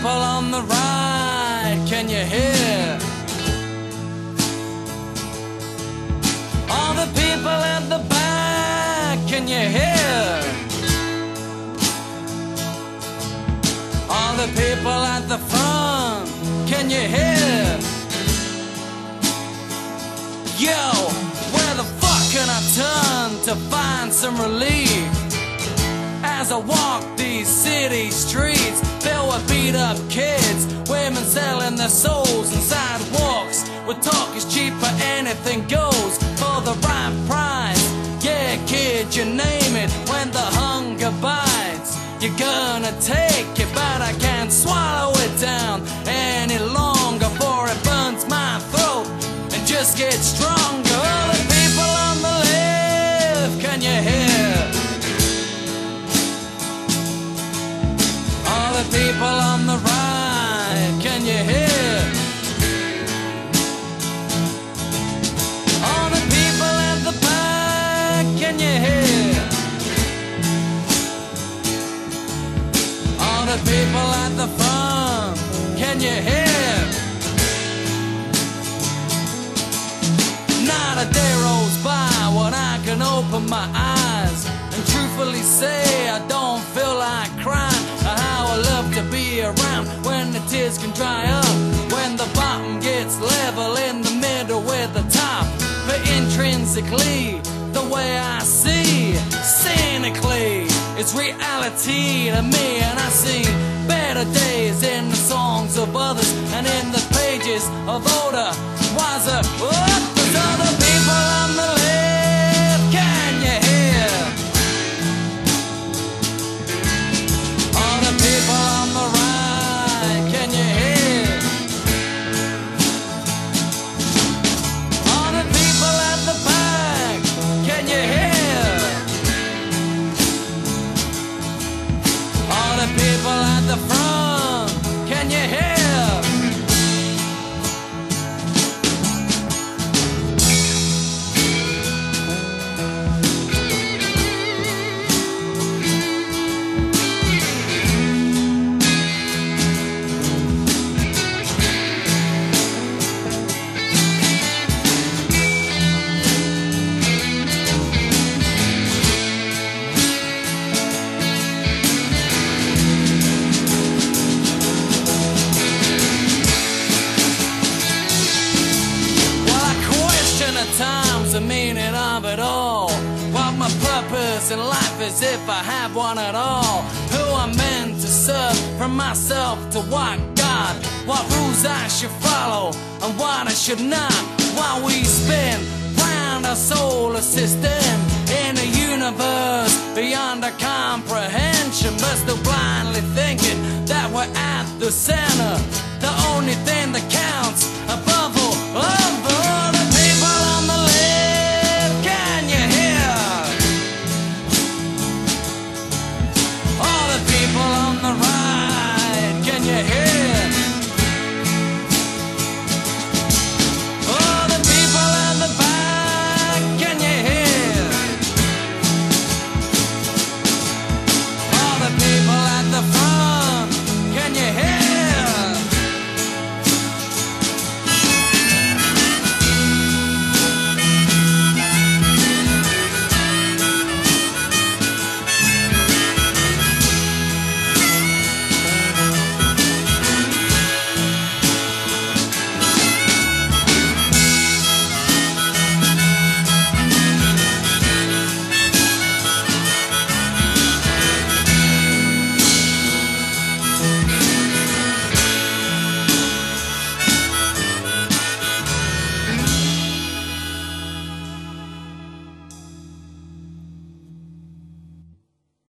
people on the right, can you hear? All the people at the back, can you hear? All the people at the front, can you hear? Yo, where the fuck can I turn to find some relief? As I walk these city streets filled with beat up kids, women selling their souls and sidewalks where talk is cheap, but anything goes for the right price. Yeah, kid, you name it. When the hunger bites, you're gonna take it, but I can't swallow it down any longer, for it burns my throat and just gets stronger. All the people on the left, can you hear? All the people on the right, can you hear? All the people at the back, can you hear? All the people at the front, can you hear? Not a day rolls by when I can open my eyes and truthfully say I don't feel like crying. How I love to be around when the tears can dry up, when the bottom gets level in the middle with the top. But intrinsically, the way I see, cynically, it's reality to me. And I see better days in the songs of others and in the pages of older, wiser, there's other people on the left, can you hear? All the people on the right, can you hear? All the people at the back, can you hear? All the people at the front, can you hear? Times the meaning of it all, what my purpose in life is, if I have one at all, who I'm meant to serve, from myself to what God, what rules I should follow and what I should not, while we spin round our solar system in a universe beyond our comprehension, but still blindly thinking that we're at the center